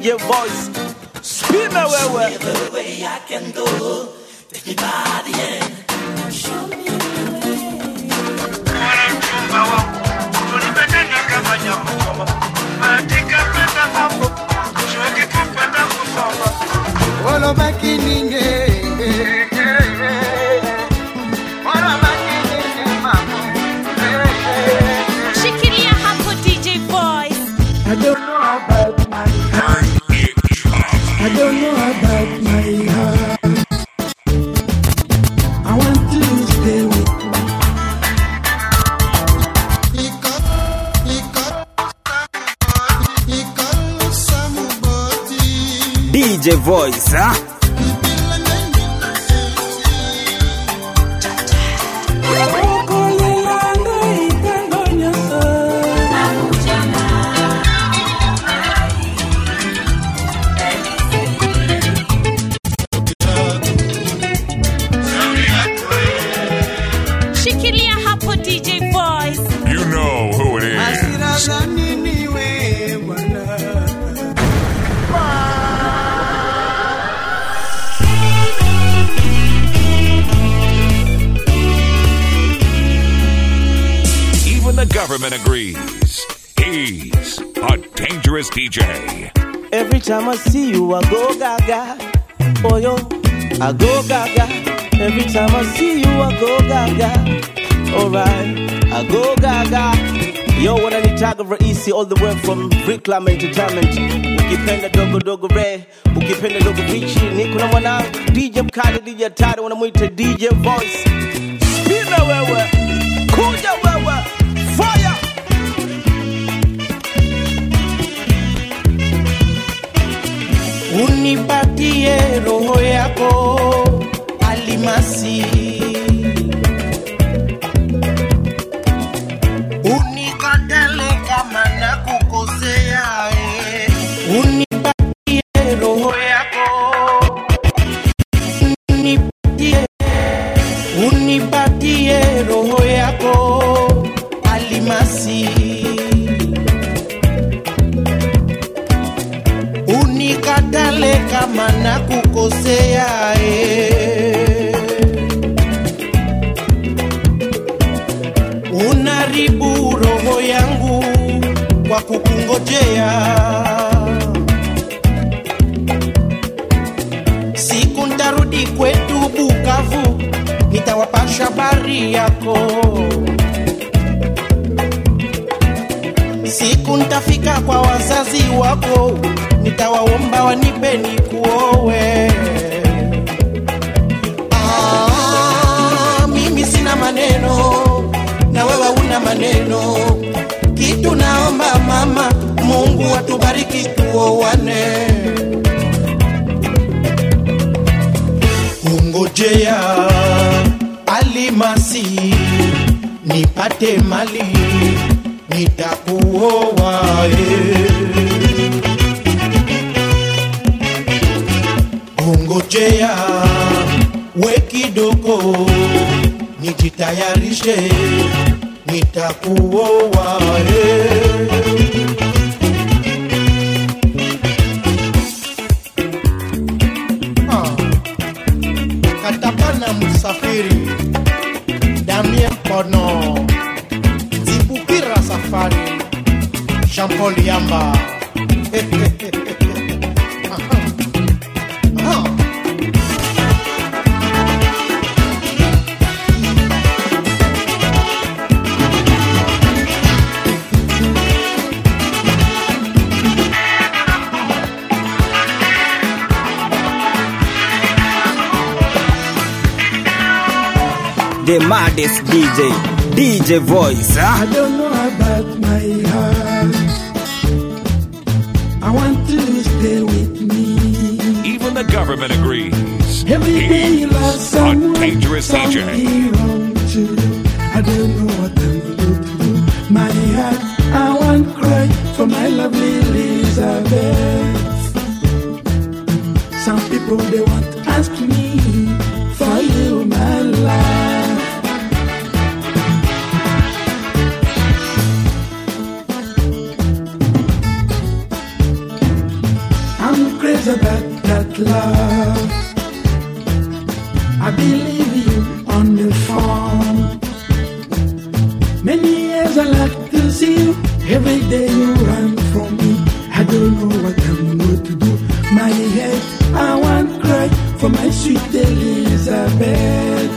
DJ Voice. Spin me wewe. The way I can go, take me by the end. Show me the Shikilia hapo DJ Voice. I don't know about my heart. I don't know about my heart. I want to stay with DJ Voice, huh? Shikilia hapo DJ Voice. You know who it is. Even the government agrees. He's a dangerous DJ. Every time I see you, I go gaga. Oh yo, I go gaga. Every time I see you, I go gaga. Alright, I go gaga. Yo, wananitaga raisi all the way from Reclam Entertainment. Ukipenda dogo dogo re, ukipenda dogo bichi. Niko na mwanangu DJ Mkali, DJ Tari, wanamuita DJ Voice. Spina wewe, kuja wewe, fire. Unipatie roho yako alimasi, unikatele kama nakukosea. Unipatie roho yako, unipatie roho yako alimasi, unikatale kama nakukosea. Unaribu roho yangu kwa kukungojea. Siku ntarudi kwetu Bukavu, nitawapasha habari yako. Siku ntafika kwa wazazi wako, nitawaomba wanipe nikuowe. Mimi sina maneno na wewe una maneno. Kitu naomba mama, Mungu atubariki tuoane. Ungojea alimasi, nipate mali, nitakuoa. Ungojea we kidogo, nijitayarishe, nitakuoa. Katabana Musafiri, Damien Pono, Zibukira Safari, Jean-Paul Yamba. The maddest DJ Voice, huh? I don't know about my heart. I want to stay with me. Even the government agrees. Every day you love He's a someone, dangerous DJ. something wrong too. I don't know what I'm going to do. My heart, I want cry for my lovely Elizabeth. Some people they want to ask me for you, my life. years about that love. I believe you on the phone. Many years I like to see you. Every day you run from me. I don't know what I'm going to do. My head, I want to cry for my sweet Elizabeth.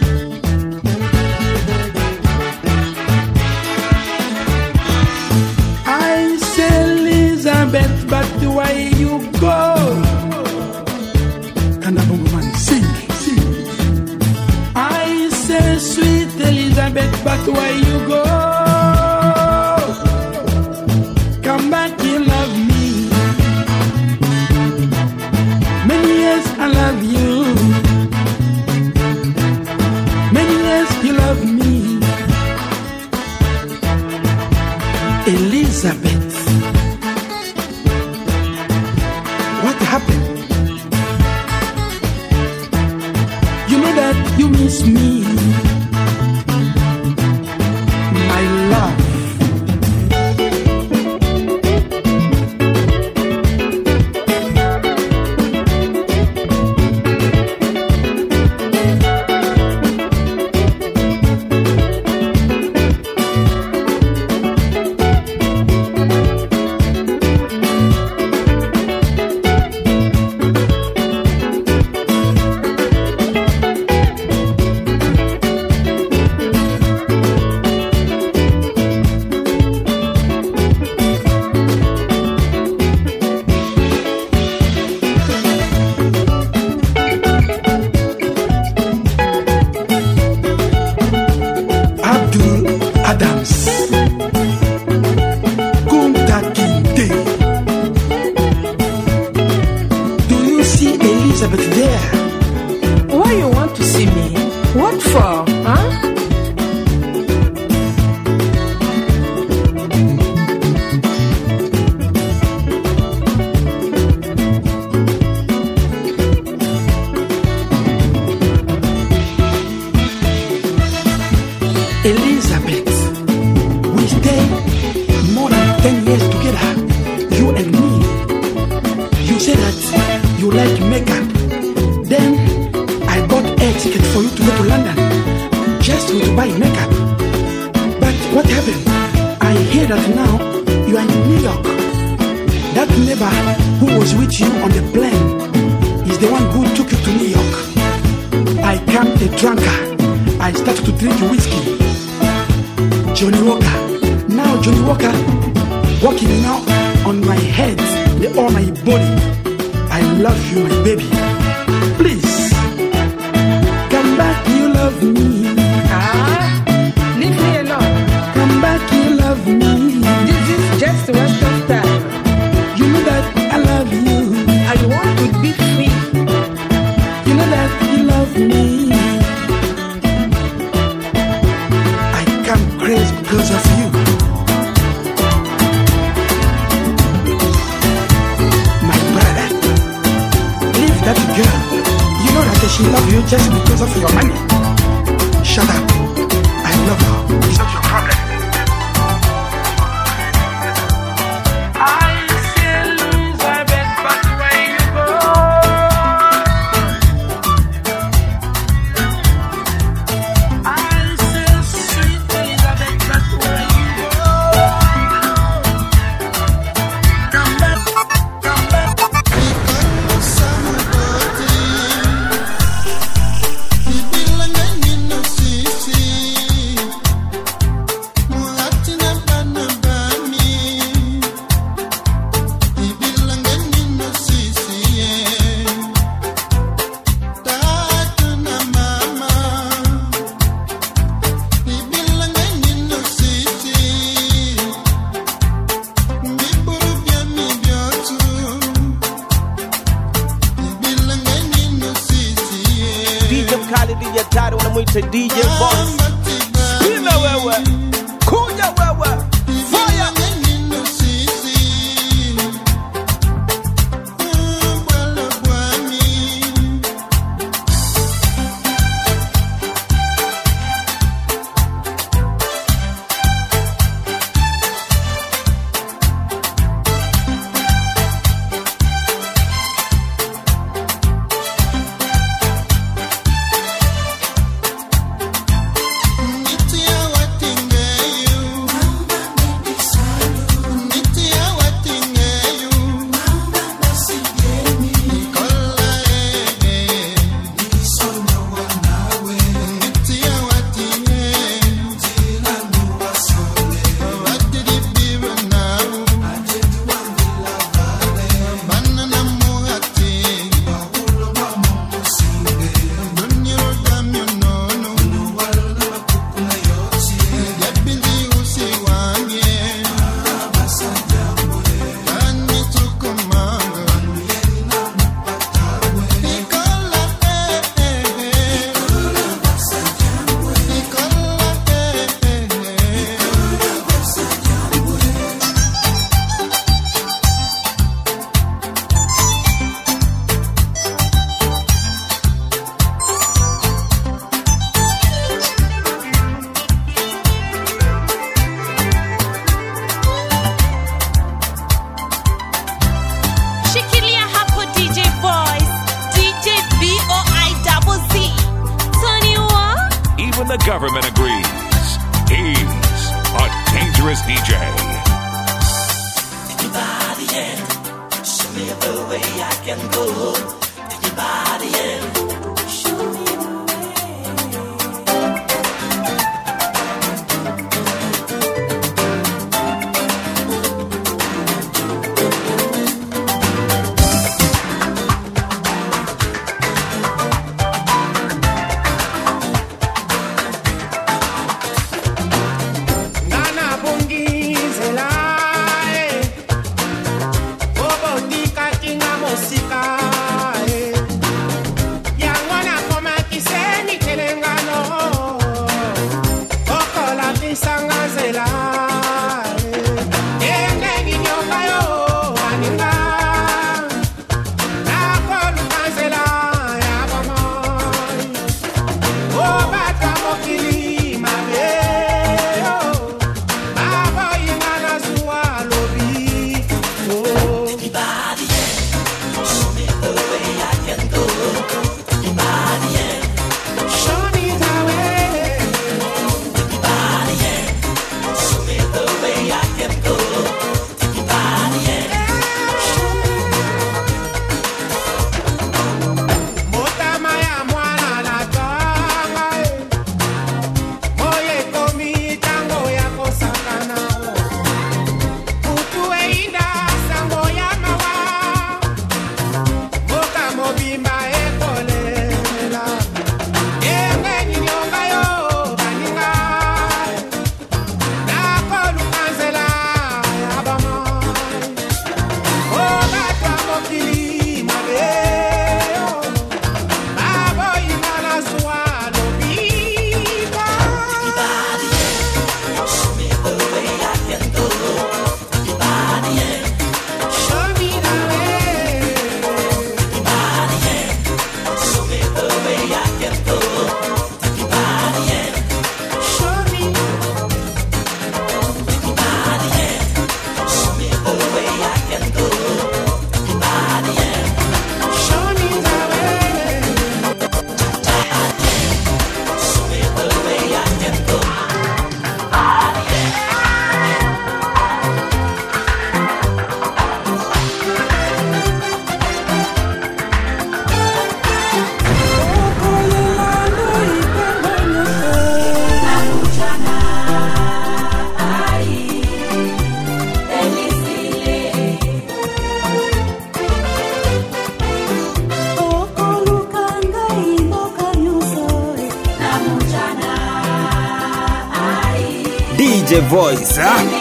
I say Elizabeth, but why you go? Kanabongo man, sing. I say sweet Elizabeth, but why you go? Come back, you love me. Many years I love you. Many years you love me. Elizabeth, what happened? You know that you miss me, my love. Elizabeth, we stayed more than 10 years together, you and me. You said that you like makeup. Then I bought a ticket for you to go to London just to buy makeup. But what happened? I hear that now you are in New York. That neighbor who was with you on the plane is the one who took you to New York. I became a drunkard. I started to drink whiskey. Johnny Walker. Now Johnny Walker walking now on my head, on my body. I love you, my baby. Please, come back, you love me. Leave me alone. Come back, you love me. This is just a waste of time. You know that I love you. I want to be free. You know that you love me. I come crazy because of you. My brother, leave that girl. You know that she loves you just because of your money. Shut up. I love her. It's not your problem. DJ Voice. Spina wewe, kuja wewe, fire. Even the government agrees. He's a dangerous DJ. Take your body and show me the way I can go. Take your body and show me the DJ Voice, huh?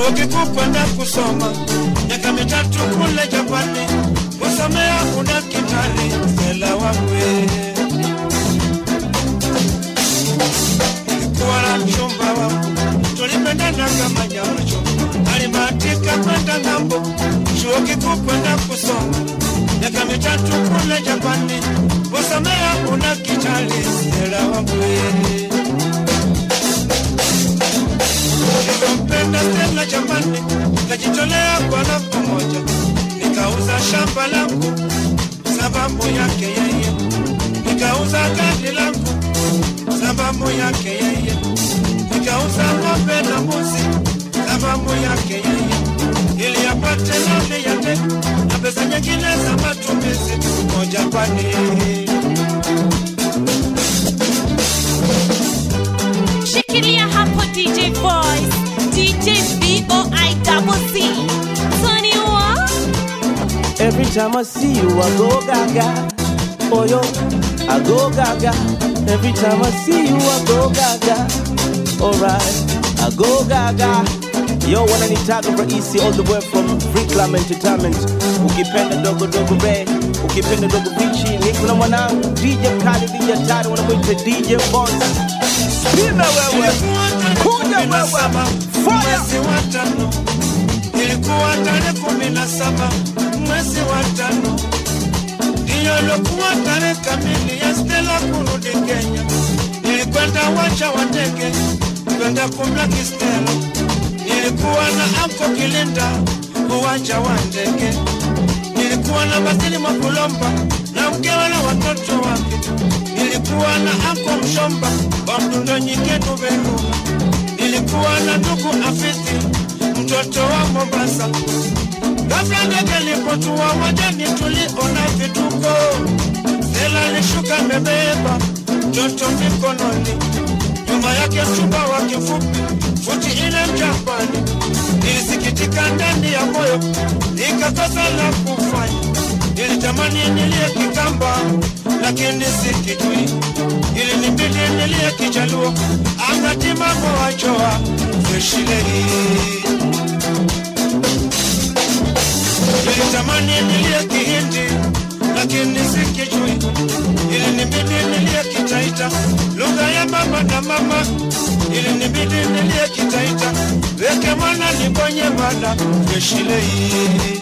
chuo kikuu kwenda kusoma miaka 3 kule Japani, kusomea udaktari Stella wangu. Nilikuwa na mchumba wangu, tulipendana kama nyama choma, alibahatika kwenda ng'ambo, chuo kikuu kwenda kusoma miaka 3 kule Japani, kusomea udaktari Stella wangu. Nilimpenda Stella Japani, nikajitolea kwa nafsi moja, nikauza shamba langu sababu yake yeye, nikauza gari langu sababu yake yeye, nikauza ng'ombe na mbuzi sababu yake yeye, ili apate nani yake na pesa nyingine za matumizi moja kwani. Shikilia hapo DJ Voice, DJ VOICC. Sonny what? Every time I see you, I go gaga. Oh yo, I go gaga. Every time I see you, I go gaga. Alright, I go gaga. Yo, wananitaka Raisi all the way from Freeclam Entertainment. Ukipenda dogo dogo re, ukipenda dogo bichi. Niko na mwanangu DJ Kali, DJ Tari, wanamuita DJ Voice. Spina wewe, kuja wewe, fire. Ilikuwa tarehe 17 mwezi wa 5, ndiyo ilikuwa tarehe kamili ya Stella kurudi Kenya. Nilikwenda uwanja wa ndege kwenda kumlaki Stella. Nilikuwa na Anko Kilinda uwanja wa ndege. Nilikuwa na Basili Makulomba na mkewe na watoto wake. Nilikuwa na Anko Mshomba wa Mdundo Nyiketu Beruga. Nilikuwa na ndugu Afisi mtoto wa Mombasa. Ghafla ndege ilipotua wajani tuliona vituko. Stella alishuka amebeba mtoto mikononi, nyuma yake mchumba wake mfupi futi ile Mjapani. Nilisikitika ndani ya moyo, nikakosa la kufanya. Nilitamani nilie Kikamba lakini sikijui, ilinibidi nilie Kijaluo akatima mwachoa Freshilei. Nilitamani nilie Kihindi lakini sikijui, ilinibidi nilie Kitaita lugha ya baba na mama. Ilinibidi nilie Kitaita weke mwana nibonye bada Freshilei.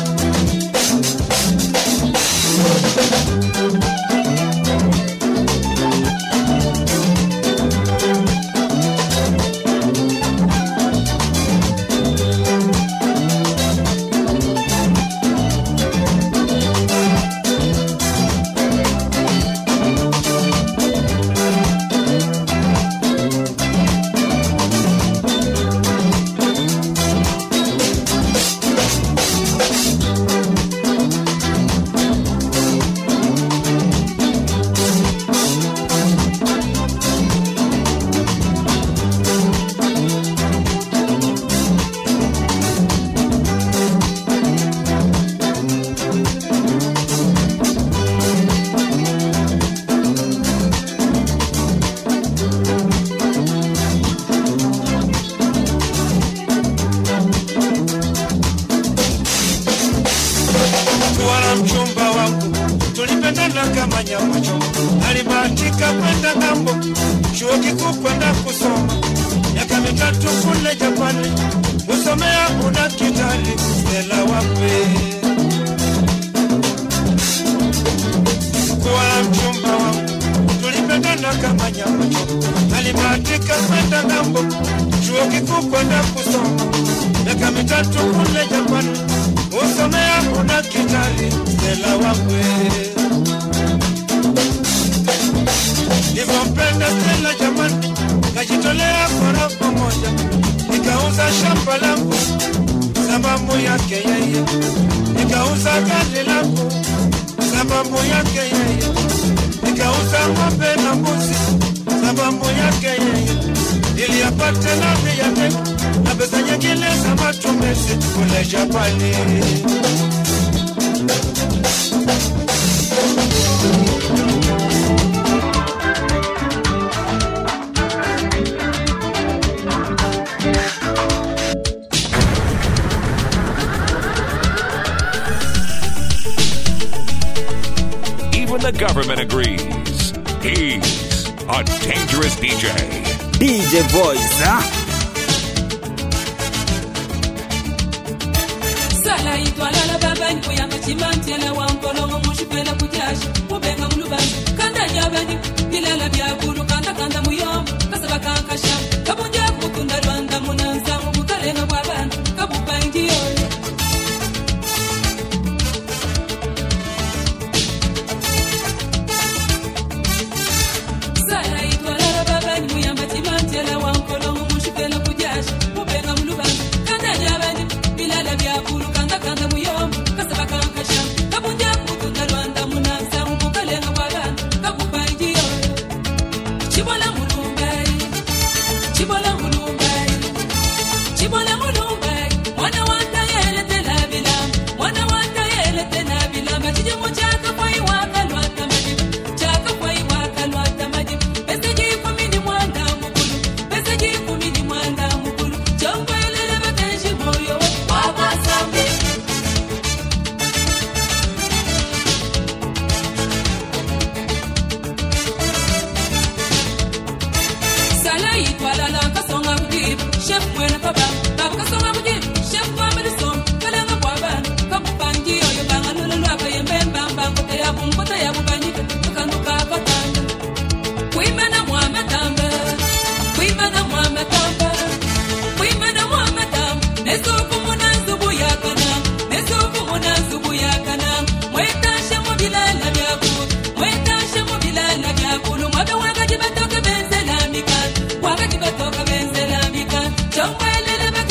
Alibahatika kwenda ng'ambo, chuo kikuu kwenda kusoma miaka 3 kule Japani, kusomea udaktari Stella wakwe. Kwa mchumba wangu tulipendana kama nyama choma. Alibahatika kwenda ng'ambo, chuo kikuu kwenda kusoma miaka 3 kule Japani, kusomea udaktari Stella wakwe. Nilimpenda Stella Japani, nikajitolea kwa nafsi moja, nikauza shamba langu sababu yake yeye, nikauza gari langu sababu yake yeye, nikauza ng'ombe na mbuzi sababu yake yeye, ili apate nafsi yake na pesa nyingine za matumizi kule Japani. government agrees. He's a dangerous DJ. DJ Voice, huh? Sala itwala la baba nko ya machimanti ala wankolo mushipela kujashi ubenga mulubani kanda nyabani bilala byakulu kanda muyo kasaba kankasha kabunja kukunda Rwanda munanza mukalenga bwabana kabupa ingiyo Sala itwala la baba nko ya machimanti ala wankolo mushipela kujashi ubenga mulubani kanda nyabani bilala byakulu kanda muyo kasaba kankasha kabunja kukunda Rwanda munanza mukalenga bwabana kabupa ingiyo Chibola mulumbai Chibola mulumbai Chibola mulumbai Mwana wanda yele tena bila Mwana wanda yele tena bila Majiji mchaka kwa iwaka lwata majibu Chaka kwa iwaka lwata majibu Pesa jifu mini mwanda mukulu Pesa jifu mini mwanda mukulu Chombo ilele batenshi moyo Wapa sambi Sala itwala la kasonga kudib Chef mwena kaba Baba kasonga kudib Chef mwamili som Kalenga bwaban Kabupangi oyo banga lulu waka yembembamba Kota yabu banyika Tukanduka kotanga Kuimana mwama tamba Kuimana mwama tamba Kuimana mwama tamba Nesuku muna zubu yakana Nesuku muna zubu yakana Mwetashe mubilala byakulu Mwetashe mubilala byakulu Mwaga waka jibatoke benzela mikan Waka jibatoke benzela mikan Chomwa elele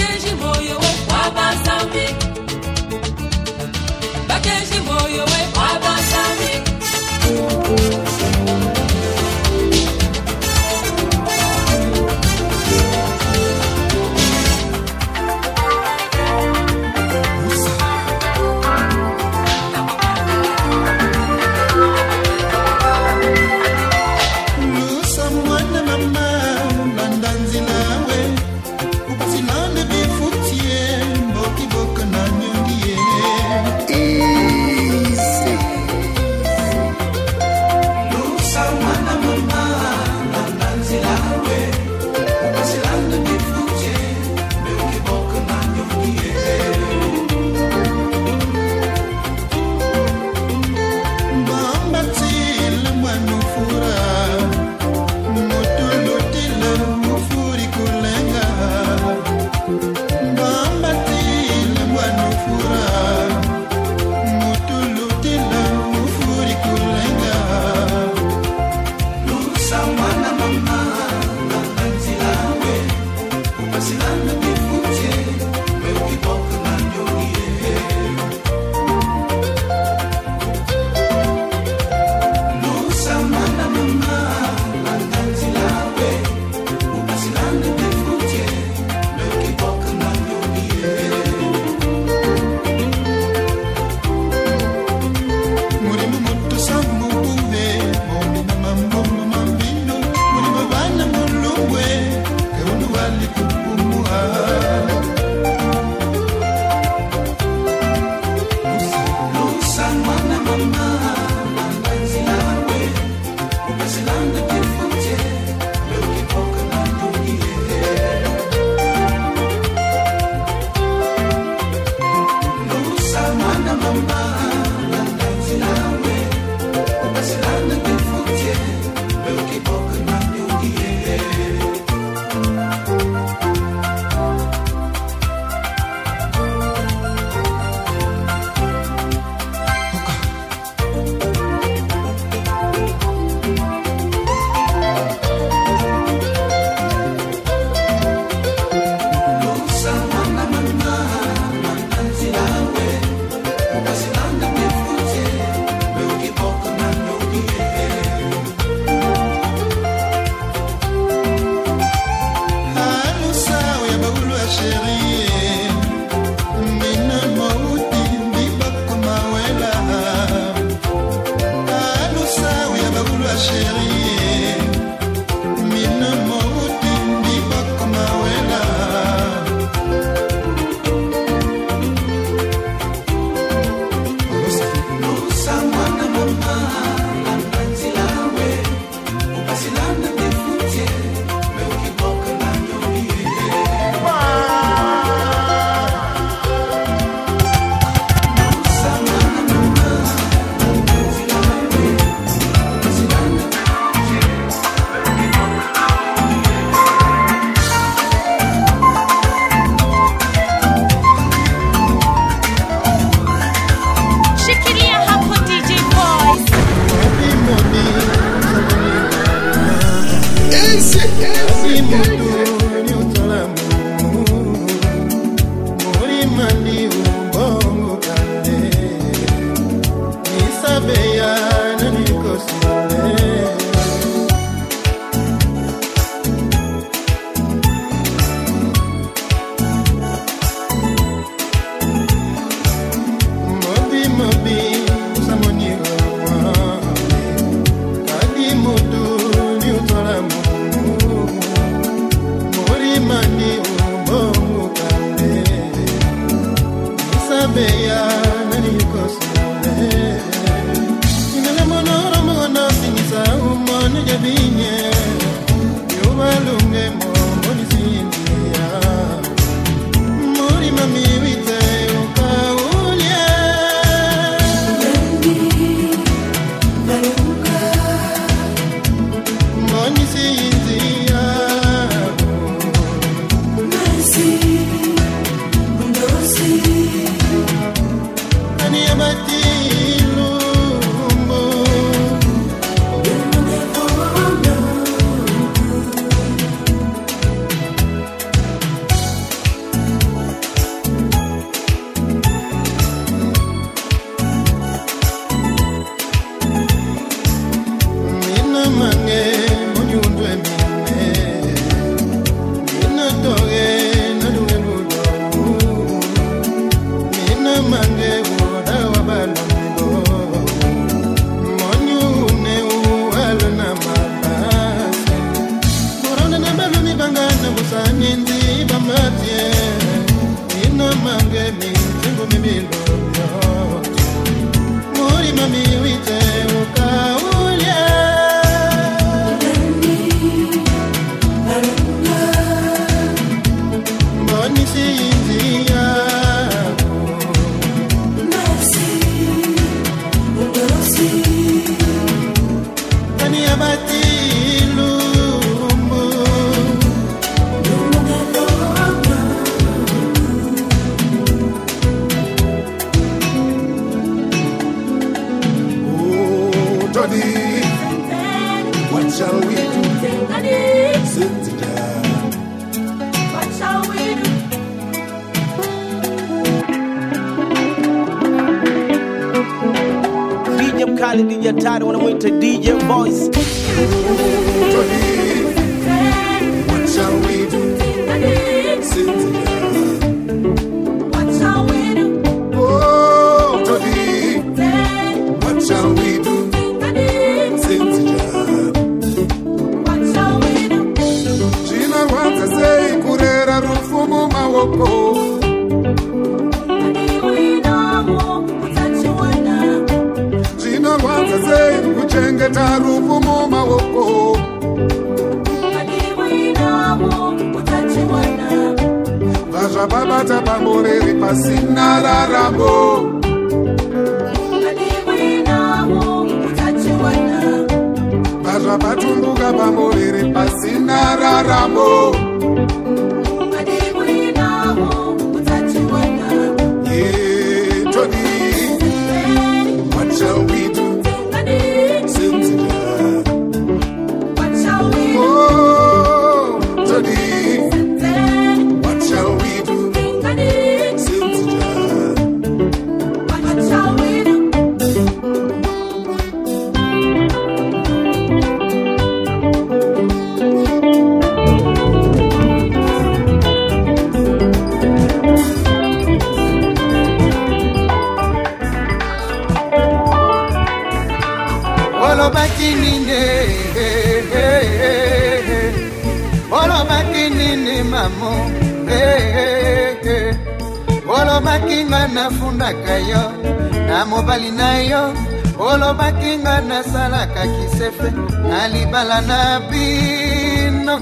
olobaki nga nasalaka kisefe na libala na bino.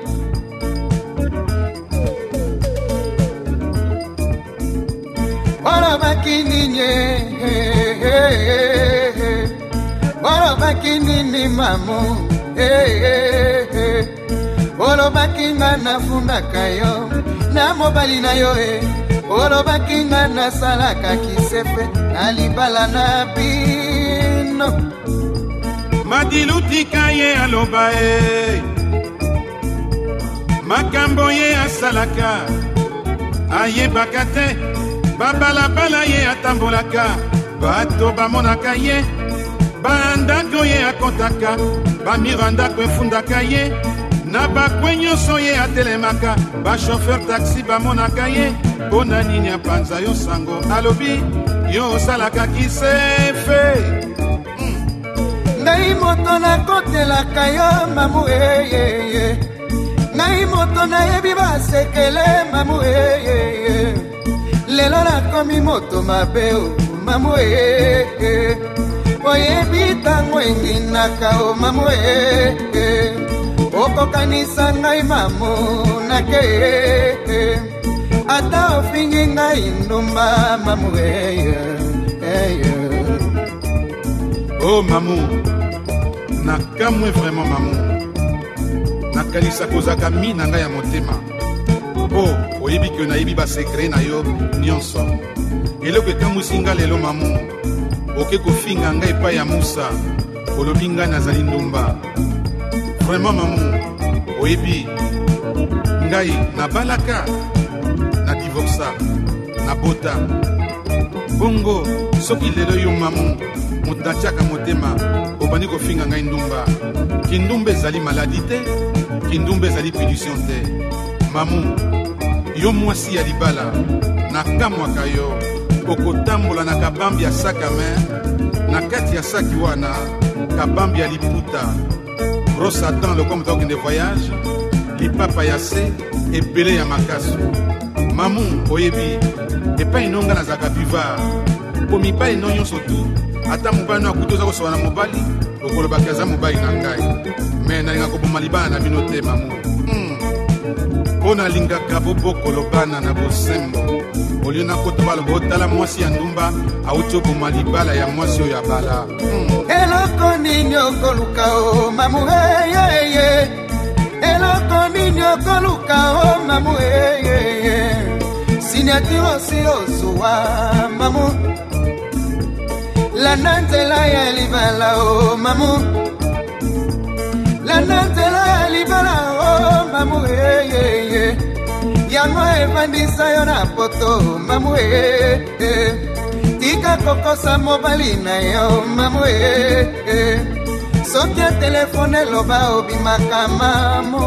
Olobaki ninye, olobaki nini mamu, olobaki nga nafundaka yo na mobali na yo, olobaki nga nasalaka kisefe na libala na bino. Madilutika ye aloba makambo ye asalaka ayebaka te, babalabala ye atambolaka, bato bamonaka ye, bandako ye akontaka, bamirandako efundaka ye, na bakwe nyonso ye atelemaka, bashofer taxi bamonaka ye. Pona nini apanza yo sango alobi yo osalaka kisefe? Ngai moto nakotelaka yo mamu, ngai moto nayebi basekele mamu, lelo nakomi moto mabe mamu, oyebi tango enginaka o mamu, okokanisa ngai mamu nake, ata ofingi ngai ndumba mamu. Oh mamu, nakamwe vraiment mamu, nakalisa kozaka mina ngai ya motema. Oh, oyebi ke nayebi basekre na yo nyonso. Eloko ekamwisi nga lelo mamu, oke kofinga ngai epai ya Musa, olobi ngai nazali ndumba. Vraiment mamu, oyebi ngai nabalaka, na divorsa, na bota. Bongo, soki lelo yo mamu, mutachaka motema, obani kofinga ngai ndumba. Kindumba ezali maladi te, kindumba ezali punition te. Mamu, yo mwasi ya libala, nakamwaka yo, okotambola na kabambi ya saka men, na kati ya saki wana, kabambi ya liputa. Gros Satan, le comme de voyage, lipapa ya se, ebele ya makasu. Mamu, oyebi, epa inonga na zaka bivar, po mipa ino nyonso tu, ata mobali no akuto za kosoba na mobali, okolobaki aza mobali na ngai. Me nalinga koboma libana na bino te mamu. Po nalingaka bobokolo bana na bosembo, olio na koto baloba otala mwasi ya ndumba, auti oboma libala ya mwasi oyo ya bala. Eloko nini okoluka o mamu, eloko nini okoluka o mamu, signature si ozuwa mamu, la nantela ya libala o mamu, la nantela ya libala o mamu, yango evandisa yo na poto mamu, tika kokosa mobali na yo mamu, soki ya telefone loba obimaka mamu.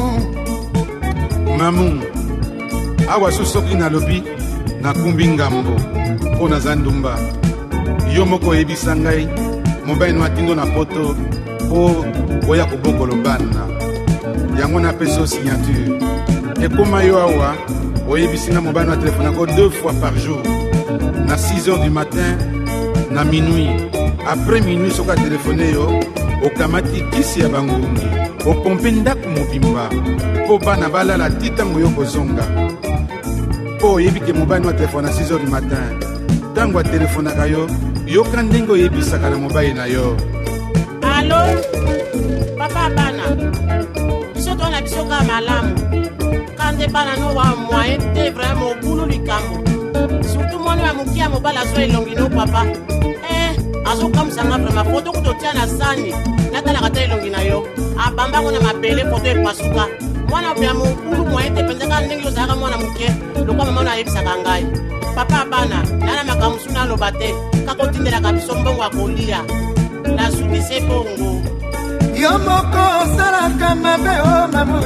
Mamu, awa soki nalobi nakumbi ngambo mpo naza ndumba, yo moko oyebisa ngai mobali no atindo na poto mpo oya kobokolo bana yango napesi o signature. Ekoma yo awa oyebisi nga mobali no atelefona 2 fois par jour, na 6h du matin, na minuit. Après minuit soki atelefone yo, okamati kisi ya bangungi, opompe ndako mobimba mpo bana balala ti ntango yo kozonga. Po oyebi ke mobali no atelefona 6h du matin, ntango atelefonaka yo, yoka ndenge oyebisaka na mobali na yo. Alo, papa bana, biso tona biso ka malamu, kande bana no wa moyen te vraiment okulu likambo. Surtout mwana ya mukia mobala so elongi no papa. Azo kamsanga vraiment foto kutotia na sani, natala kata elongi na yo. Abamba kona mabele foto epasuka. Mwana ya mukulu moyen te pendeka ndenge ozaka mwana mukie, lokwa mama na yebisaka ngai. Papa bana, nana makamusuna lobate, kakotindela kabiso mbongo akolia. Na subise bongo. Yo moko salaka mabe o mamu,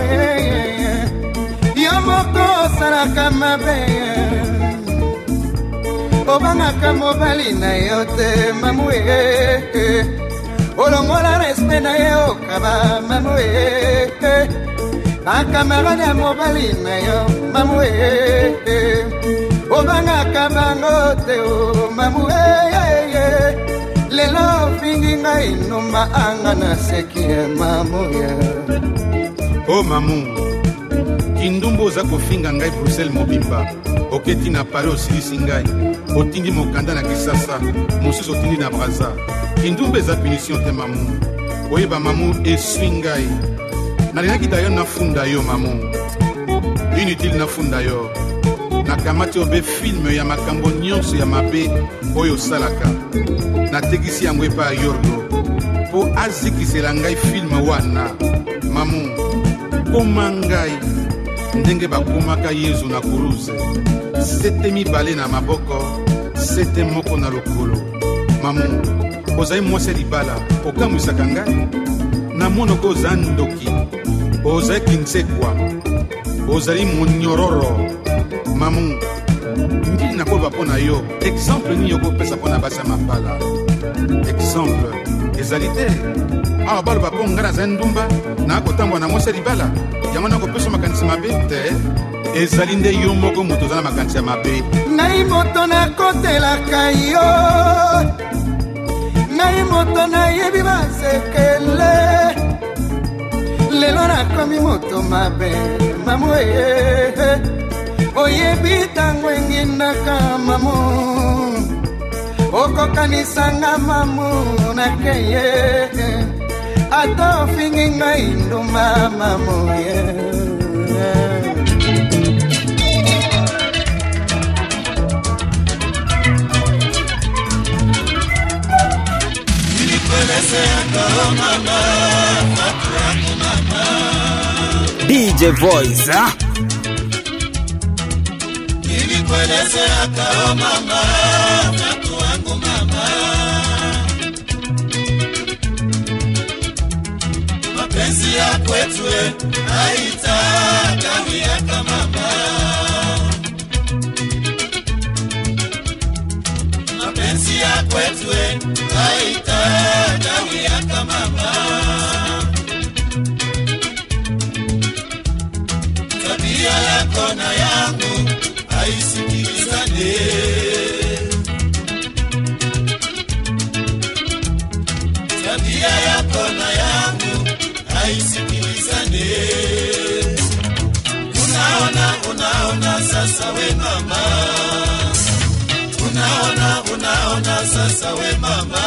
yo moko salaka mabe, obangaka mobali na yo te mamu, olongola respect na yo kaba mamu, akamarade ya mobali na yo mamu, obangaka bango te o mamu, lelo fingi ngai numba anga na seki ya mamoya. Oh mamu, kindumbu oza kofinga ngai Bruxelles mobimba. Oketi na Paris osilisi ngai. Otindi mokanda na Kisasa, mosusu otindi na Braza. Kindumbu eza punition te mamu. Oyeba mamu eswi ngai. Nalingaki dayo nafunda yo mamu. Inutile nafunda yo. Nakamati obe film ya makambo nyonso ya mabe oyo salaka. Natekisi yango epa Yorgo. Po azikisela ngai film wana. Mamu, koma ngai ndenge bakomaka Yezu na kuruze. Sete mibale na maboko, sete moko na lokolo. Mamu, ozali mwasi libala, okamwisaka ngai. Na monoko oza ndoki, ozali kinsekwa, ozali monyororo. Mamu, ndili nakoloba mpo na yo, exemple nini okopesa mpo na basi ya mapala. Exemple, ezali te. Awa baloba mpo ngai nazali ndumba, nakotambwa na mwasi libala. Yango nakopesa makanisi mabe te. Ezali nde yo moko moto oza na makanisi ya mabe. Ngai moto nakotelaka yo, ngai moto nayebi basekele. Lelo nakomi moto mabe, mamu oyebi tango engindaka mamu. Okokanisanga mamu nakeye, ata ofingi ngai ndumba mamu DJ Voice, ah? Nilikuelezea kao mama, watu wangu mama. Mapenzi ya kwetu haitagawia mama. Mapenzi ya kwetu haitagawia mama. Tabia yako na yangu haisikilizane. Tabia yako na yangu haisikilizane. Unaona sasa we mama. Unaona sasa we mama.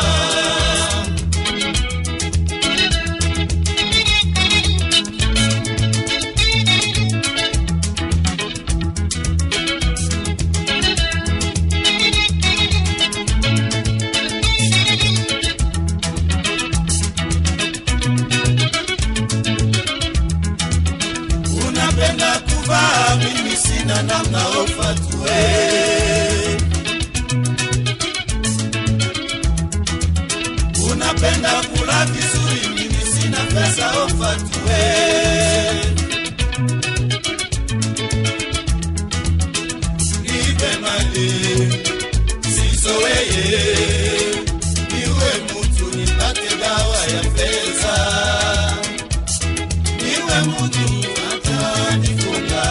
Unapenda kuvaa, mimi sina namna ofatue. Unapenda kula vizuri, mimi sina pesa ofatue. Nipe mali, sizoweye. Niwe mtu nipate dawa ya pesa. Niwe mtu atanifunga.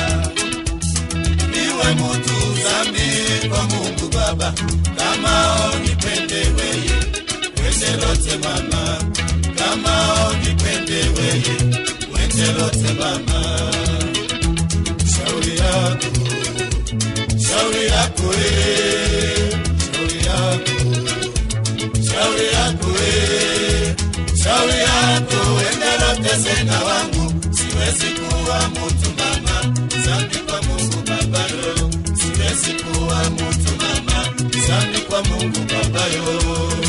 Niwe mtu zambi kwa Mungu Baba. Kama onipende weye, wende lote mama. Kama onipende weye, wende lote mama. Shauri yako, shauri yako shauri yako, shauri yako shauri yako, wende lote sena wangu. Siwezi kuwa mtu mama, zambi kwa Mungu Baba yo. Siwezi kuwa mtu mama, zambi kwa Mungu Baba yo.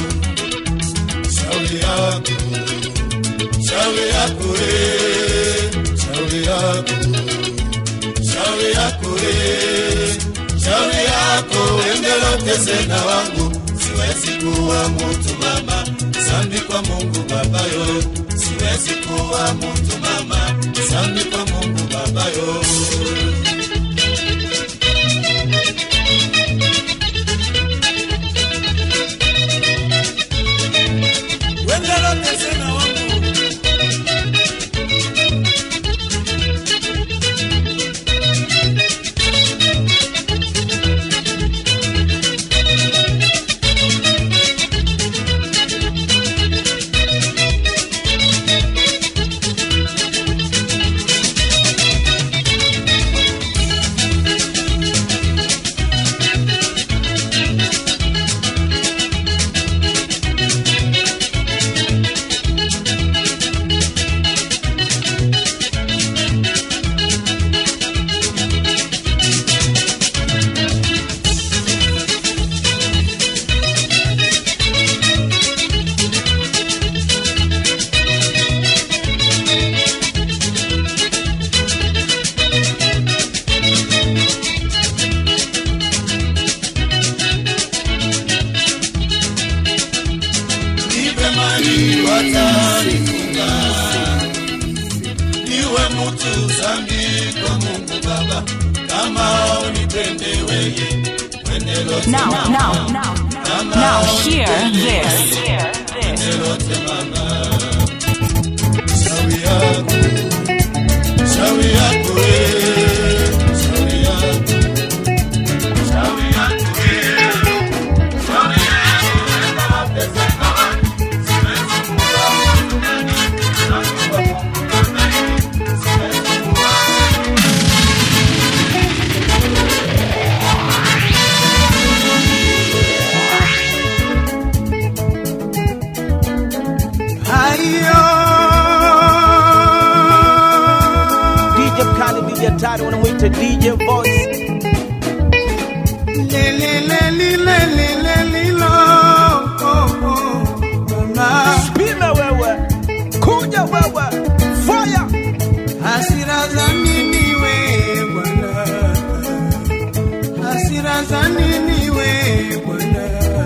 Shauri yako, shauri yako shauri yako, shauri yako shauri yako, wende lote sena wangu. Siwezi kuwa mtu mama, zambi kwa Mungu Baba yo. Siwezi kuwa mtu mama, zambi kwa Mungu Baba yo. Wende lote sena wangu. mutu zambi kwa Mungu Baba, kama unipende wewe wende lote mama. Now hear this. Wende lote mama. Shauri yako, shauri yako wewe, shauri yako, shauri yako wewe, shauri yako wewe, kama pesa kama siwezi kuwa duniani, nakuwa Mungu zaidi, siwezi kuwa DJ Khaled, DJ Title, when I'm with the DJ Voice. Spina wewe, kuja wewe, fire. Hasira za nini we Bwana, hasira za nini we Bwana,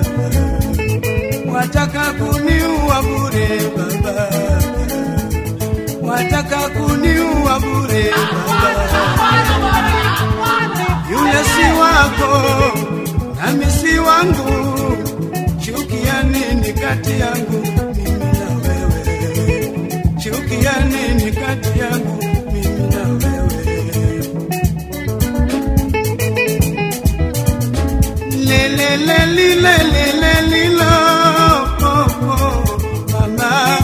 wataka kuniua bure Baba, wataka kuniua bure Baba. Yule si wako nami si wangu, chukia nini kati yangu mimi na wewe, chukia nini kati yangu mimi na wewe. Le lo, oh, oh, mama.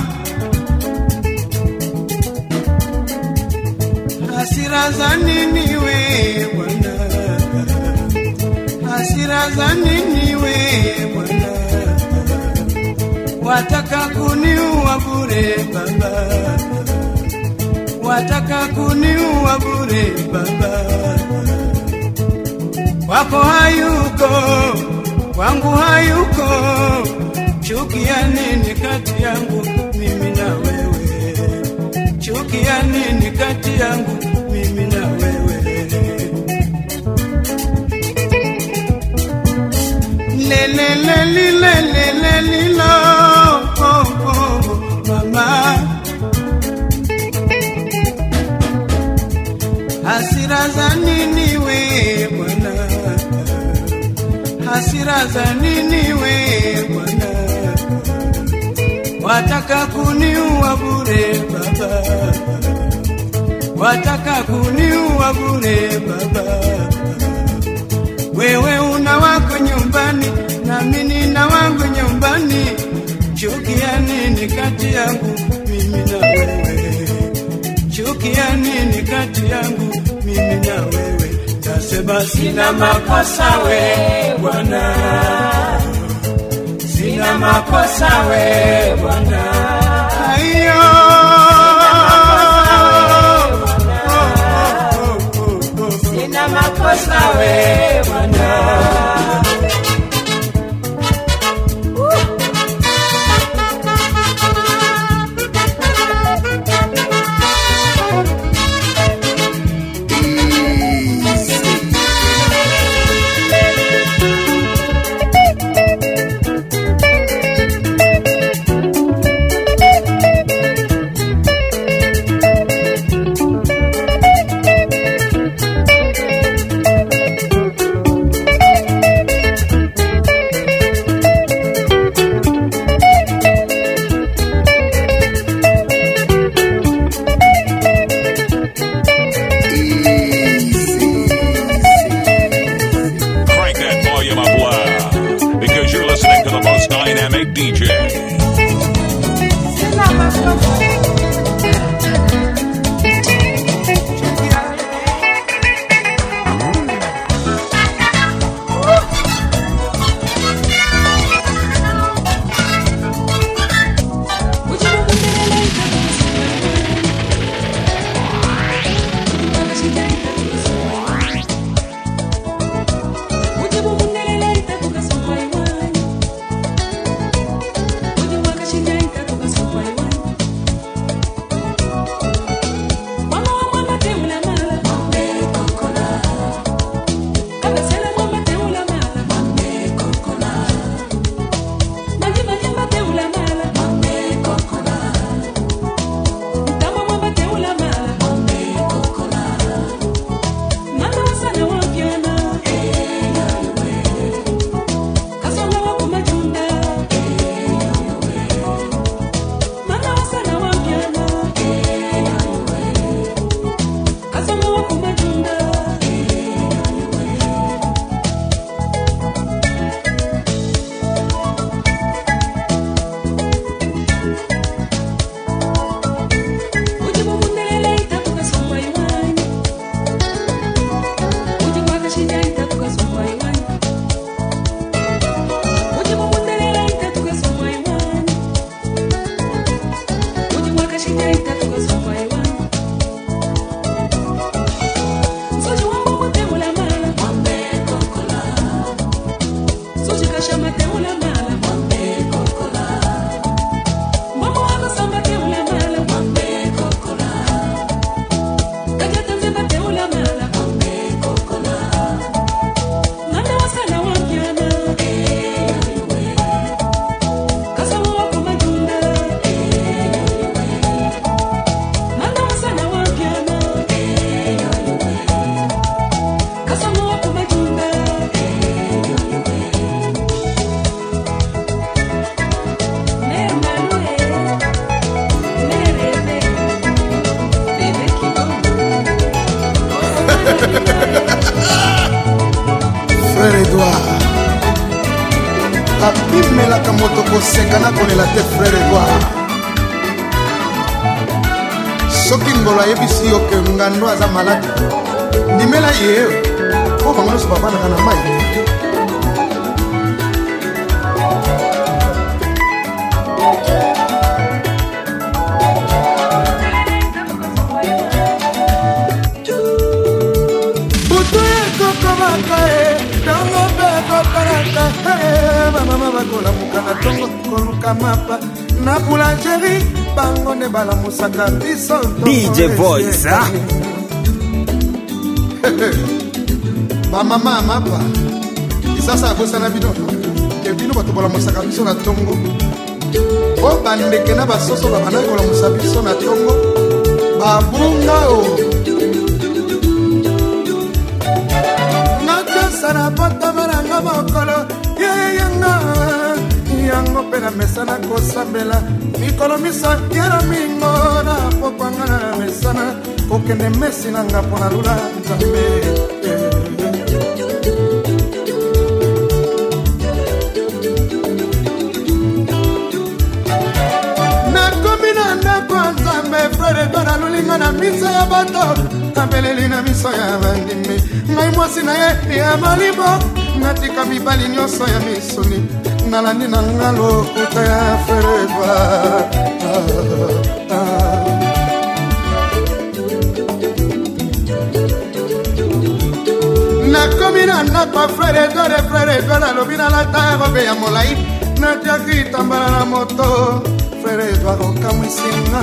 Hasira za nini we Bwana, hasira za nini we Bwana, wataka kuniua bure Baba, wataka kuniua bure Baba. Wako hayuko, wangu hayuko, chukia nini kati yangu mimi na wewe, chukia nini kati yangu mimi na wewe. Le lo, oh, oh, mama. Hasira za nini we Bwana, hasira za nini we Bwana, wataka kuniua bure Baba, wataka kuniua bure Baba. Wewe una wako nyumbani na mimi nina wangu nyumbani, chukia nini kati yangu mimi na wewe, chukia nini kati yangu mimi na wewe. Tasema sina makosa we Bwana, sina makosa we Bwana, ayo sina makosa we Bwana. Frère Edouard apimelaka moto kosekana kolela te Frère Edouard soki ngolo ayebisi yo ke ngando aza malade ndimela ye po bango nyonso bavanaka na mai mama bakola mukana tongo koluka mapa na boulangerie bango ne balamusaka biso DJ Voice bamama mapa isasa abosana bino ke bino bato balamusaka biso na tongo o bandeke na basoso babandaki kolamusa biso na tongo babunga o nakesana potamaranga mokolo yango mpe na mesana kosambela mikolo miso yara mingo na pokwanga na mesana kokende mesi nanga mpo na lula nzambe nakomi na ndako ya nzambe frere to na lulinga na miso ya bato abeleli na miso ya bandimi ngai mwasi na ye ya malimo natika mibali nyonso ya misuni nalandi na nga lokuta ya fereva nakomi na ndako frere edward alobi nalata robe ya molai natiaki tambala na moto frere edward okamwisinga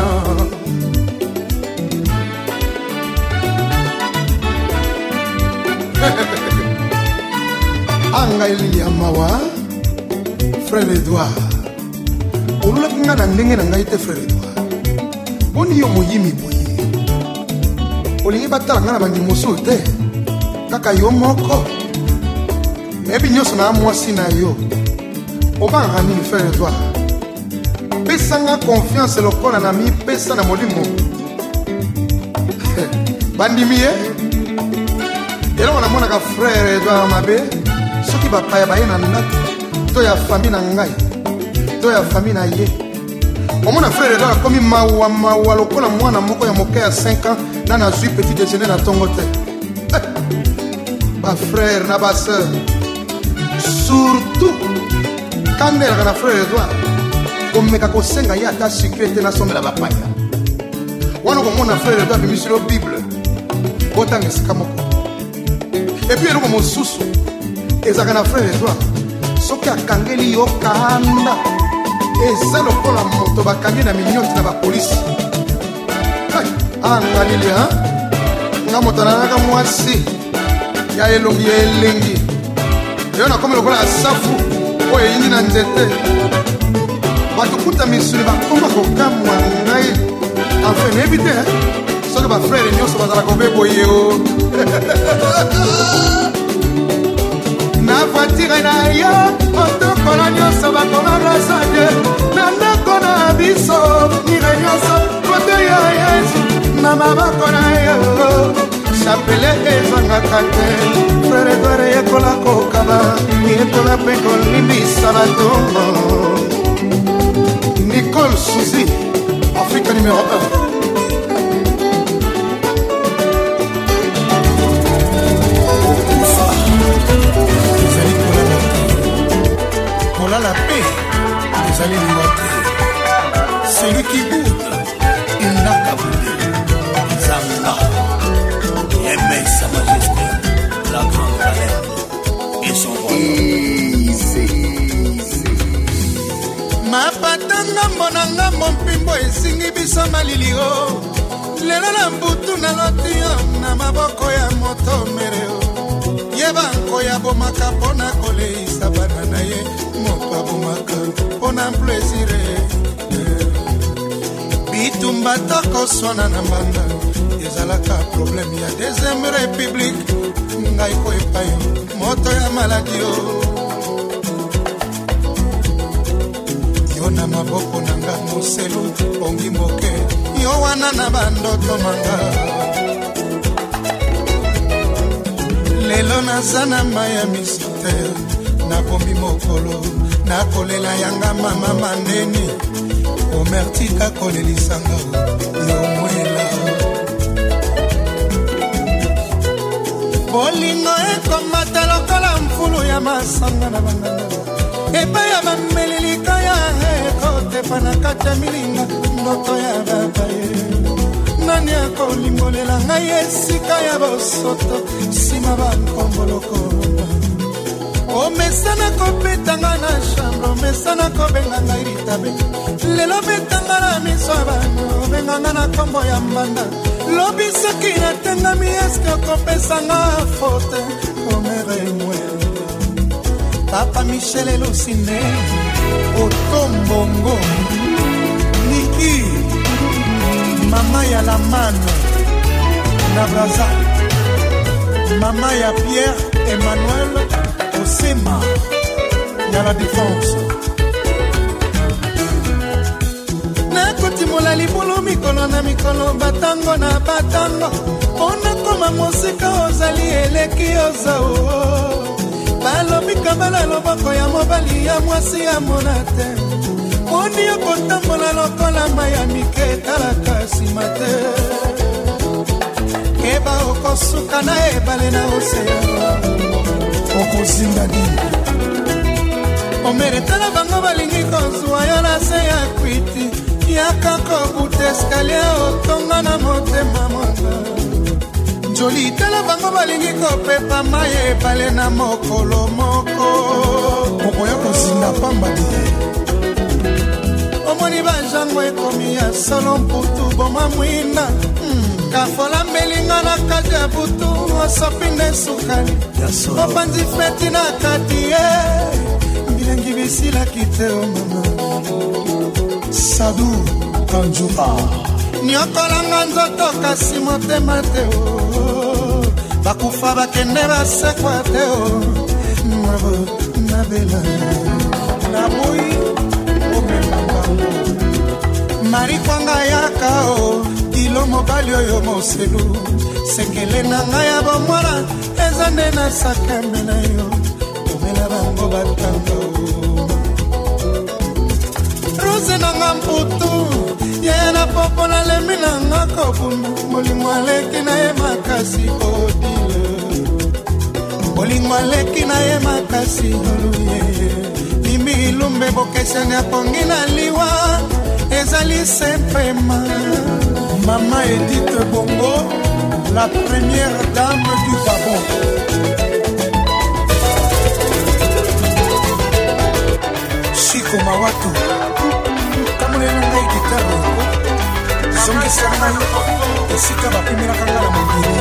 anga elia mawa Frère Edouard olulaki nga na ndenge na ngai te Frère Edouard boni yo moyimi boye olingi batala nga na bandimoso te kaka yo moko ebi nyonso na mwasi na yo obanga nini Frère Edouard pesanga confiance lokola na mipesa na molimo bandimi ye eloko namonaka Frère Edouard mabe soki bapaya baye na ndako to ya fami na ngai to ya fami na ye omona Frère Edouard akomi mawa lokola mwana moko ya moke ya 5 ans na nazwi petit déjeuner na tongo te bafrère na baseur surtout kandelaka na Frère Edouard komeka kosenga ye ata sucre te nasomela bapaya wana komona Frère Edouard bimisi lo bible botanga esika moko epuis eloko mosusu ezalaka na Frère Edouard soki akangeli yo kanda eza lokola moto bakangi na minyoti na bapolisi angalili nga moto ananaka mwasi ya elongi ya elengi yo nakomi lokola ya safu oyo eyingi na nzete bato kuta misuni bakoma kokamwa ngai enfin nayebi te soki bafrere nyonso bazalaka obeboye o na voitire na yo otokola nyonso bakomarasade na ndako na biso mire nyonso kote ya yesu na maboko na yo chapele ezangaka te Frère Edouard yekola kokaba yekola mpe kolimbisa batongo Nicole Souzy Afrique numéro 1 la paix, les allées du matin. Celui qui boude, il n'a ngambo na ngambo mpimbo esingi biso malilio lelo na mbutu na lotio na maboko ya moto mereo yeba nkoya bomaka pona koleisa bana na ye mopa bomaka pona plaisire bitumba toko sona na mbanda ezalaka problème ya deuxième république ngai ko epayo moto ya maladio yo na maboko na nga moselu bongi moke yo wana na bandoto manga lelo nazana maya mystère na bombi mokolo na kolela yanga mama maneni omertika kolelisanga yo mwela bolingo ekomata lokola mfulu ya masanga na bangana epai ya bamelelika ya ekotepa na kati ya milinga ndoto ya babaye nani akolimbolela ngai esika ya bosoto nsima bankomboloko omesana kopetanga na chambre omesana kobenga ngai litabe lelo betanga na miso ya bano obenganga na kombo ya mbanda lobi soki natengami eske okopesanga fote omere mwela Papa Michel Elusine Otombongo Niki Mama ya la mano Nabraza Mama ya Pierre Emmanuel Osema Ya la défense Nakoti mola libulu mikolo na mikolo batango na batango Ona koma mosika ozali eleki ozao balobi kabala loboko ya mobali ya mwasi ya monate oni okotambola lokola maya mike talaka nsima te keba okosuka na ebale na osea okozinga dini omeretala bango balingi kozwa yo na se ya kwiti yaka kobuta eskalier otonga na motema mwanga joli tala bango balingi kopepa maye ebale na mokolo moko okoya kozinga pamba die omoni bajango ekomi ya solo mputu boma mwinda kafola mbelinga na kati ya butu osopi nde sukali opanzi feti na kati ye bilengi bisilaki te o mama sadu kanjuba niokolanga nzoto kasi motema te o bakufa bakende basekwa te o nabo nabela naboyi omemangango marikwanga yaka o kilo mobali oyo moselu sekele na ngai ya bomwana eza nde nasakame na yo omela bango batanga rose nanga mputu yena popo na lemi nanga kobunda molimo aleki na ye makasi odile molimo aleki na ye makasi oluye limi ilumbe bokeseni apongi na liwa ezali sempema Mama Edith Bongo, la première dame du Gabon. Chico Mawatu, comme les langues guitare, Zongi Sermani, et Sika va primera kangala mangini.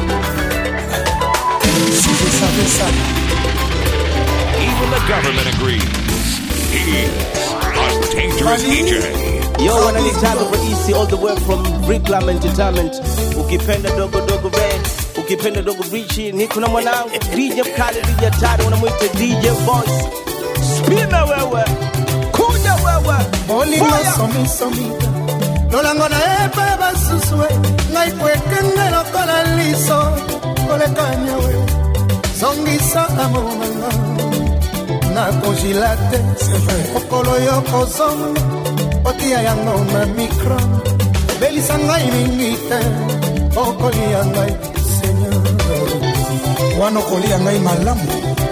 Si je savais ça. Even the government agrees. He's a dangerous DJ. Yo, wananitaka for easy all the way from Bricklam Entertainment. Ukipenda dogo dogo red, ukipenda dogo richi, niko na mwanangu DJ Kali, DJ Tari, wanamuita DJ Voice. Spina wewe, kuja wewe. Boli no somi. Lolango na epa basuswe, ngai kwekenge lokola liso, kole kanya we. Zongi sa amona. Na kojilate, c'est vrai. Okolo yoko zongi. Otia yango na micro Belisa ngai mingite Okoli yangai Seigneur Wano koli yangai malamu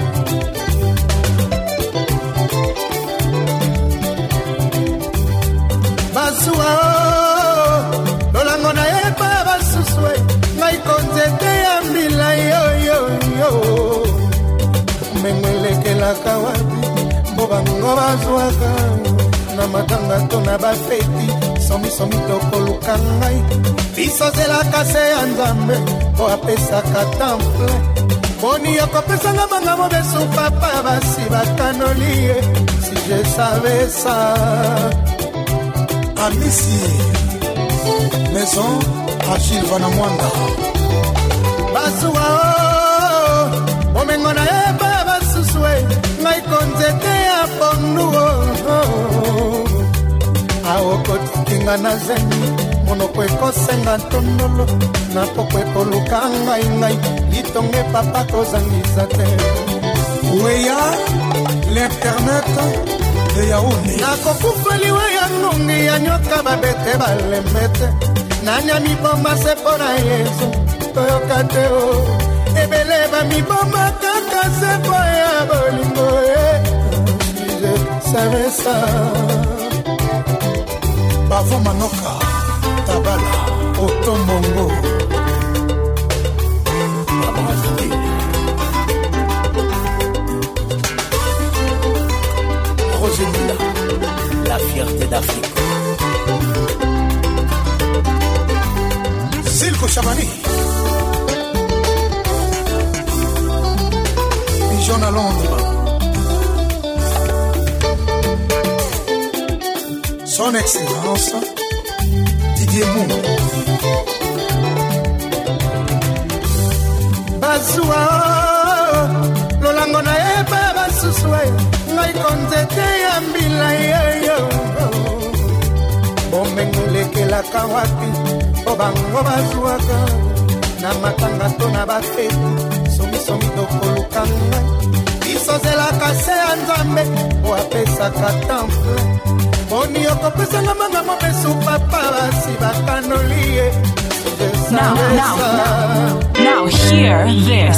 Basua Lolango na epa basuswe Ngai konzete yambila yo Mengweleke la kawabi Bobango basuaka na matanga tona bafeti somisomi tokoluka ngai biso zelaka se ya nzambe po apesaka temple boni yokopesanga banga mobesu papa basi bakanoli ye si je savais ça Amisi Maison Achille Vanamwanda Basuwa Omengo na eba basuswe Ngai konzete ya ponu Aoko tikinga na zemi Monoko ekosenga tondolo Napoko ekoluka ngai Litonge papa kozangisa te Oueya l'internet de Yaoundé Nakokufaliwa ya nungi ya nyoka babete balemete Nanya mibomba se pona Yesu Toyoka teo Ebele ba mibomba kaka se poya bolingo Je savais ça Bavo Manoka Tabala Otomongo Rosemilla, la fierté d'Afrique. Silko Chabani. Pigeon à Londres. Son Excellence Didier Mou. Bazua Lolango na eba basuswe Ngai konzete ya mbila yeyo Bomenguleke la kawaki Obango bazuaka Na matanga tona bafeti Somi tokoluka ngai Biso zelaka se ya nzambe Oapesaka temple Boni yokopesanga manga mobesu papa basi bakanoli ye Now hear this.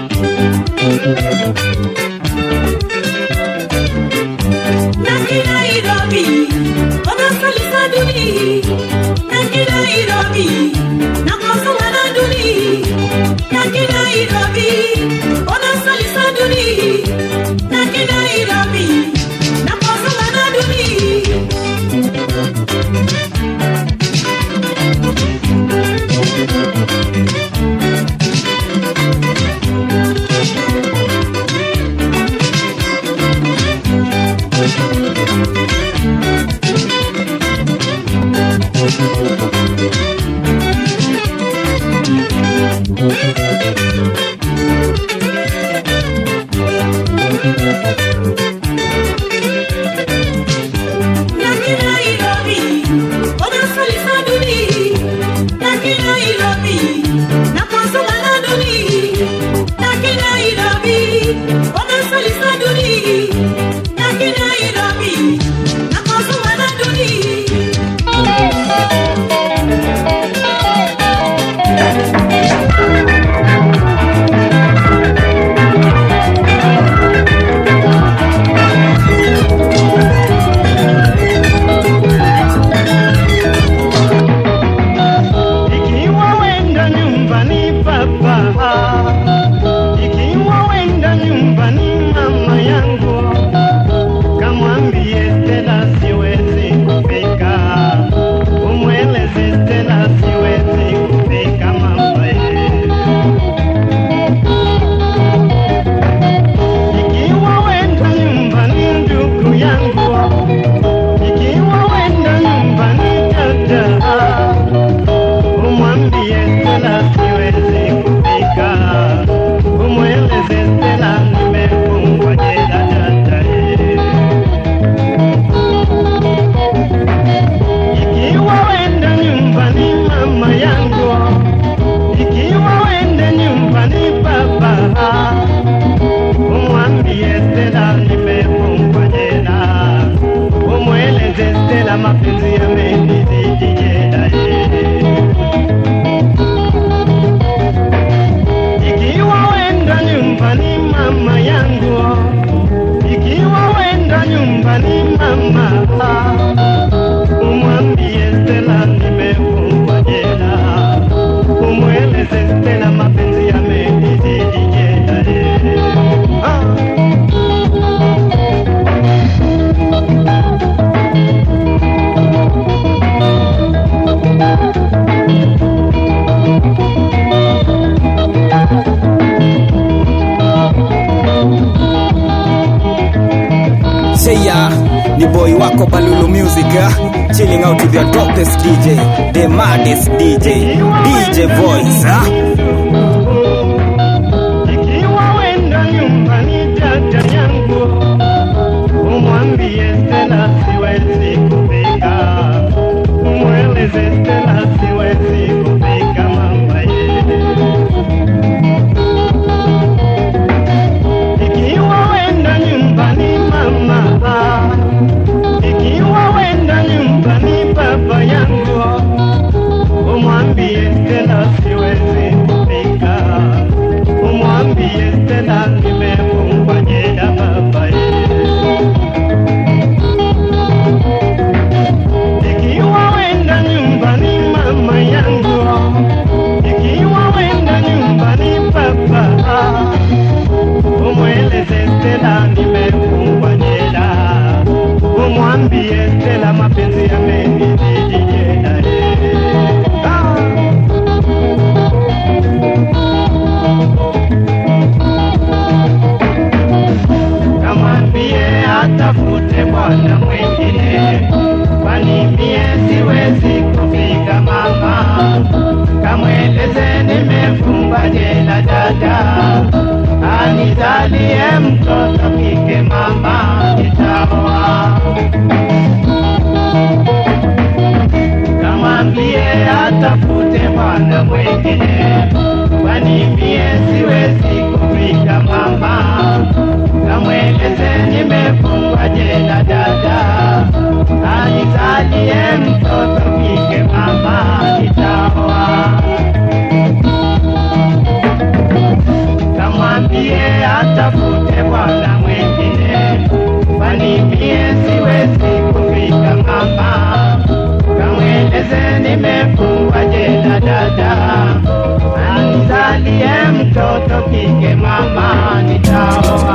Nakina Nairobi, nakosunga na duni. Naki Nairobi, ona salisa duni. Naki Nairobi, nakosunga na duni. Ni boy wako Balulu Music, chilling out with your dopest DJ, the maddest DJ, DJ Voice. Ikiwa wenda nyumbani dada yangu, umwambie Stella siwezi kupika, umweleze Stella siwezi kupika mama ye. Ikiwa wenda nyumbani mama, ikiwa wenda nyumbani baba yangu, umwambie Stella siwezi kupika, umwambie Stella nimefungwa jela baba ye. Ikiwa wenda nyumbani mama yangu, ikiwa wenda nyumbani baba, umweleze Stella nimefungwa jela, umwambie Stella mapenzi yamenizidi jela. Kamwambie atafute bwana mwingine, kwani mie siwezi kufika mama. Kamweleze nimefungwa jela dada, anizalie mtoto kike mama, nitaoa. Kamwambie atafute bwana mwingine, kwani mie siwezi kufika mama. Kamweleze nimefungwa jela dada, anizalie mtoto kike mama, nitaoa. Kamwambie atafute bwana mwingine, kwani mie siwezi kufika mama. Kamweleze nimefungwa dada, anizalie mtoto kike mama nitaoa.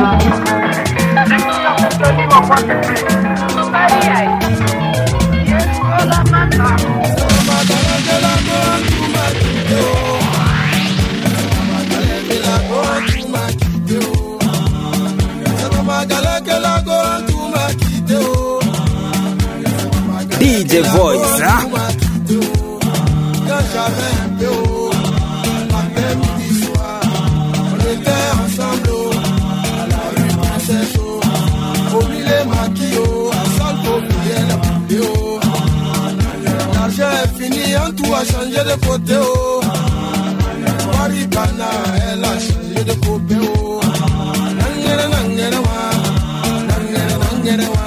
DJ Voice, hein? Quand j'avais un peu haut, matin, midi, soir, on était ensemble à la rue Princesse, au milieu maquillot, à Salto, la vidéo. L'argent est fini, en tout a changé de côté. Maricana, elle a changé de côté. Nangere, nangere, wa, nangere, nangere, wa.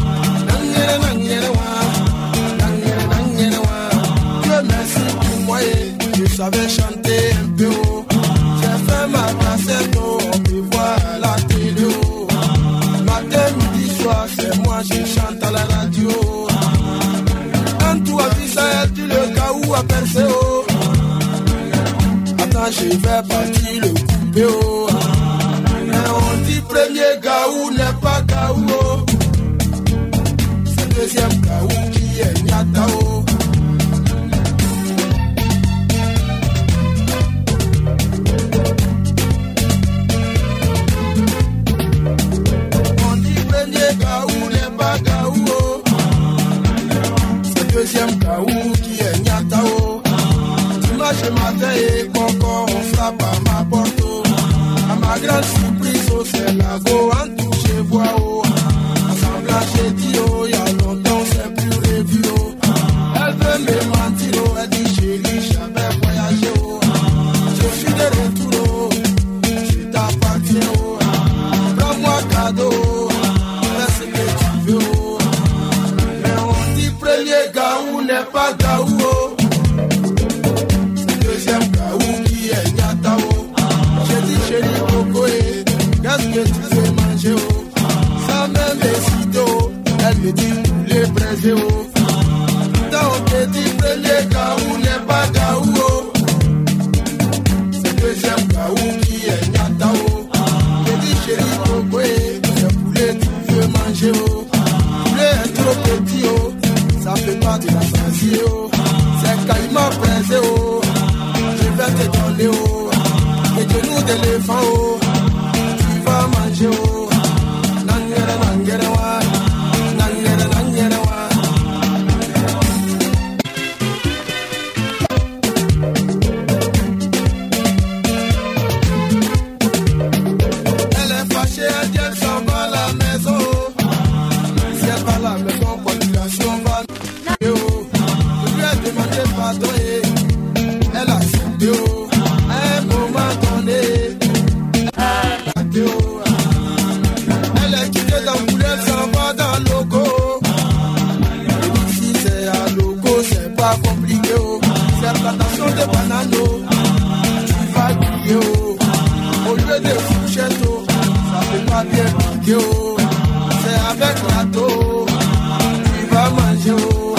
Je savais chanter un peu haut. J'ai fait ma cassette, on me voit à la télé. Matin, midi, soir, c'est moi, je chante à la radio. Quand tout a vu ça, tu le cas où a percé. Attends, je vais partir le couper. Mais on dit premier gaou n'est pas gaou. C'est deuxième gaou qui est nyatao. Deuxième Kaou qui est Nyatao. Dimanche matin et Coco, on frappe à ma porte. À ma grande surprise, c'est la go en touche voix. Ensemble, j'ai dit, oh, y'a longtemps, c'est plus revu. Elle veut me mentir, elle dit, chérie, j'avais voyagé. Je suis de retour, je t'appartiens. Prends-moi cadeau, fais ce que tu veux. Gaou n'est pas gaou. Deuxième gaou qui est nyatao. J'ai dit chérie Coco, qu'est-ce que tu fais manger? Sans même décider, elle me dit poulet braisé. Dans on te dit premier gaou n'est pas gaou. Deuxième gaou qui est nyatao. J'ai dit chérie Coco, c'est poulet tu veux manger. Poulet est trop petit. Ça fait pas de la sensation. C'est quand il m'a pressé. Je vais te donner les genoux d'éléphant. Tu vas manger. Nangere nangere wa, nangere nangere wa. Elle est fâchée, elle dit elle s'en va à la maison. Si elle va à la maison, population va. Je lui ai demandé pardon et elle a accepté. À un moment donné, elle est quittée dans le poulet, elle s'en va dans le logo. Si c'est à logo, c'est pas compliqué. C'est plantation de bananes, tu vas griller. Au lieu de fourchette, ça fait pas bien piquer. C'est avec râteau, tu vas manger.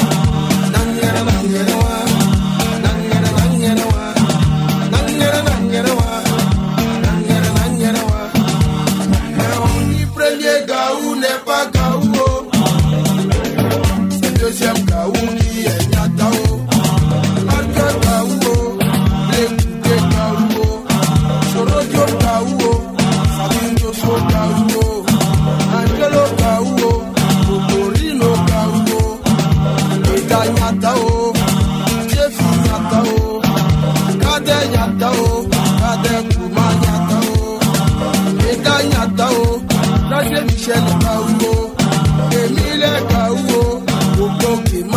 Deuxième Kaou qui est Nyatao. Arke Kaou, Blé Kaou, Sorodio Kaou, Sabino So Kaou, Angelo Kaou, Poporino Kaou, Eda Nyatao, Jefi Nyatao, Kade Nyatao, Kade Kuma Nyatao, Eda Nyatao, Kade Michel Kaou, Emile Kaou.